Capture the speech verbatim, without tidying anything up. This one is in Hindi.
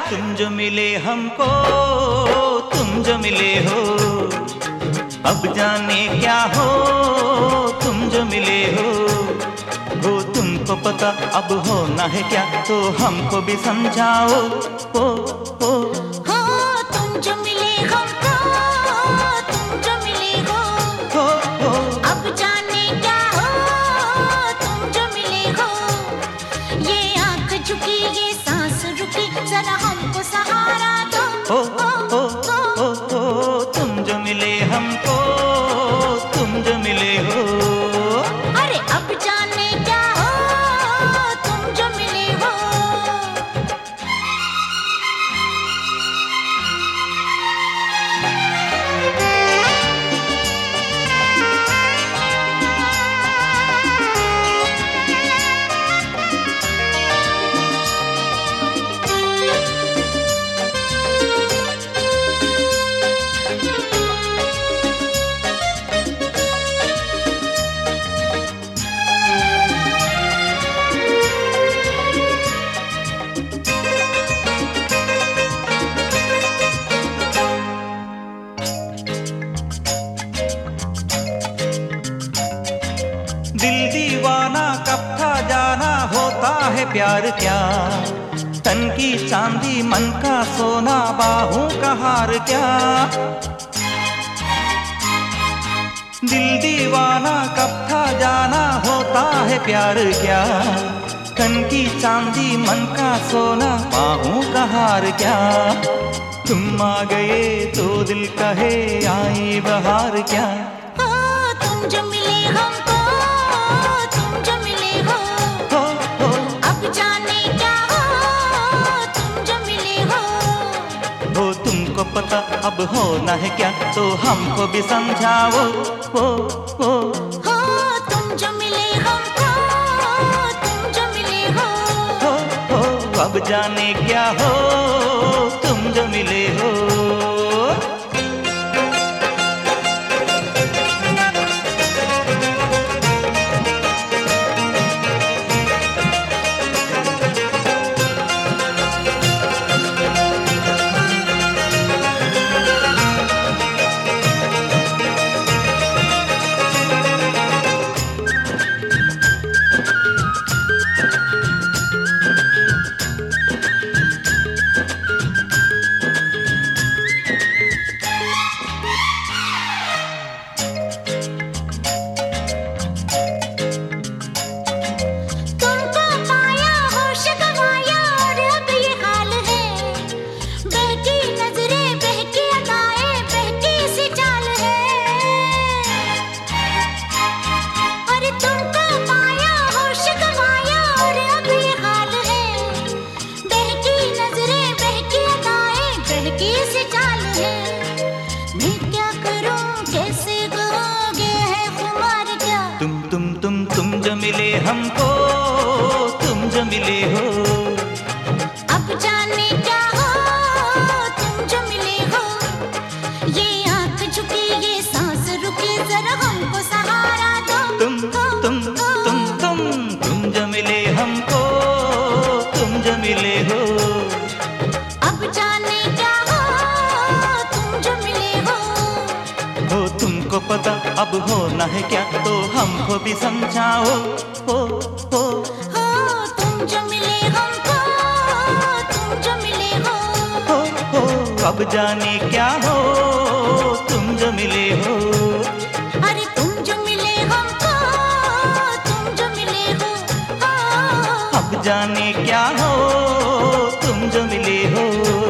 तुम जो मिले हमको, तुम जो मिले हो, अब जाने क्या हो, तुम जो मिले हो। हो तुमको पता अब होना है क्या, तो हमको भी समझाओ। ओ ओ हो तुम जो मिले हमको, तुम जो मिले हो, हो हो अब जाने क्या हो, तुम जो मिले हो। ये आंख झुकी, ये सांस रुकी, जरा हमको सहारा दो। ओ ओ ओ ओ तुम जो मिले हमको, तुम जो मिले हो। अरे अब जाने क्या हो, तुम जो मिले हो। दिल दीवाना कब था जाना, होता है प्यार क्या। तन की चांदी मन का सोना, बाहों का हार क्या। दिल दीवाना कब था जाना, होता है प्यार क्या। तन की चांदी मन का सोना, बाहों का हार क्या। तुम आ गए तो दिल कहे आई बहार क्या। हो तुम जो मिले हमको, तुम जो मिले हो, हो हो अब जाने क्या हो, तुम जो मिले हो। हो तुमको पता अब होना है क्या, तो हमको भी समझाओ। हो हो हो तुम जो मिले हमको, तुम जो मिले हो। हो हो अब जाने क्या हो, तुम जो मिले हो। तुमको पाया होश गंवाया, और अब ये हाल है। बहकी नजरें, बहकी अदाएं, बहकी सी चाल है। अरे तुमको पाया होश गंवाया, और अब ये हाल है। बहकी नजरें, बहकी अदाएं, बहकी सी चाल है। मैं क्या करूं, कैसे कहोगे है खुमार क्या। तुम तुम तुम तुम जो मिले हमको, तुम जो मिले हो। अब जाने क्या हो, तुम जो मिले हो। ये आंख झुकी, ये सांस रुकी, जरा हमको सहारा दो। तुम तुम तुम तुम तुम जो मिले हमको, तुम जो मिले हो। अब जाने क्या हो, तुम जो मिले हो। हो तुमको पता अब होना है क्या, तो हमको भी समझाओ। हो हो हो तुम जो मिले हमको, तुम जो मिले हो। हो हो अब जाने क्या हो, तुम जो मिले हो। अरे तुम जो मिले हमको, तुम जो मिले हो। हो अब जाने क्या हो, तुम जो मिले हो।